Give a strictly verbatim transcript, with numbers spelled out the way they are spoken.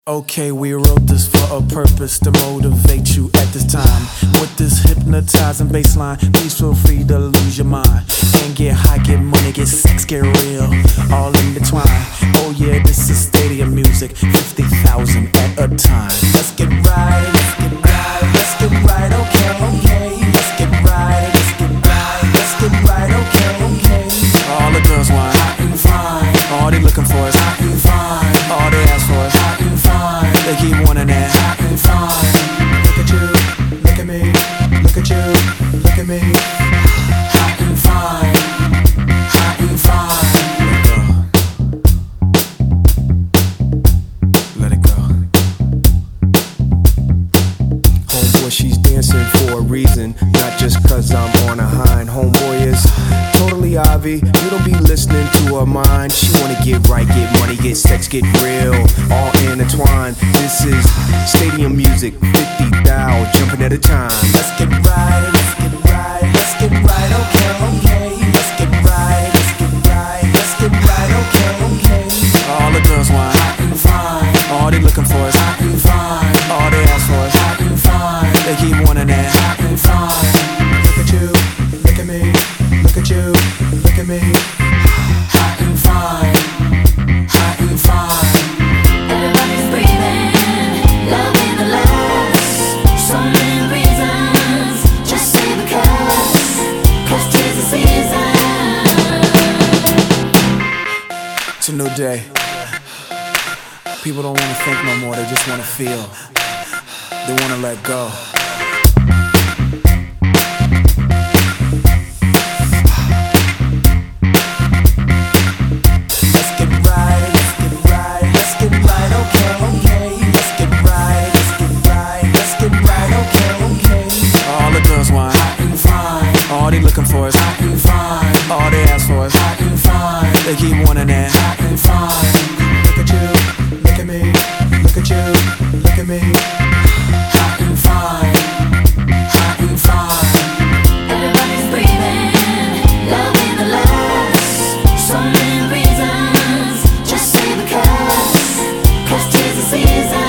Okay, we wrote this for a purpose to motivate you at this time. With this hypnotizing bass line, please feel free to lose your mind. And get high, get money, get sex, get real, all intertwined. Oh yeah, this is stadium music, fifty thousand at a time. Let's get right, let's get right, let's get right, okay, okay. Let's get right, let's get right, let's get right, okay, okay. All the girls want hot and fine. All they looking for is hot and fine. All they ask for is hot and fine. They keep wanting that hot and fine. Look at you, look at me, look at you, look at me. Hot and fine, hot and fine. Let it go. Homeboy, she's dancing for a reason, not just cause I'm on a hind. Homeboy is totally Ivy, you don't be listening to her mind. She wanna get right, get money, get sex, get real, all intertwined. This is stadium music, fifty thou jumping at a time. Let's get right, let's get right, let's get right, okay, okay. Let's get right, let's get right, let's get right, okay, okay. All the girls want hot and fine. All they looking for is hot and fine. All they ask for is hot and fine. They keep wanting that hot and fine. Look at you, look at me, look at you, look at me. Hot and fine, hot and fine. Everybody's breathing, loving the last. So many reasons, just say because, cause tis the season. It's a new day. People don't wanna think no more, they just wanna feel. They wanna let go. Let's get right, let's get right, let's get right, okay, okay. Let's get right, let's get right, let's get right, okay, okay. All the girls want hot and fine. All they looking for is hot and fine. All they ask for is hot and fine. They keep wanting that hot and fine. Look at you, look at me, look at you, look at me. Hot and fine, hot and fine. Everybody's breathing, loving the last. So many reasons, just say because, cause tis the season.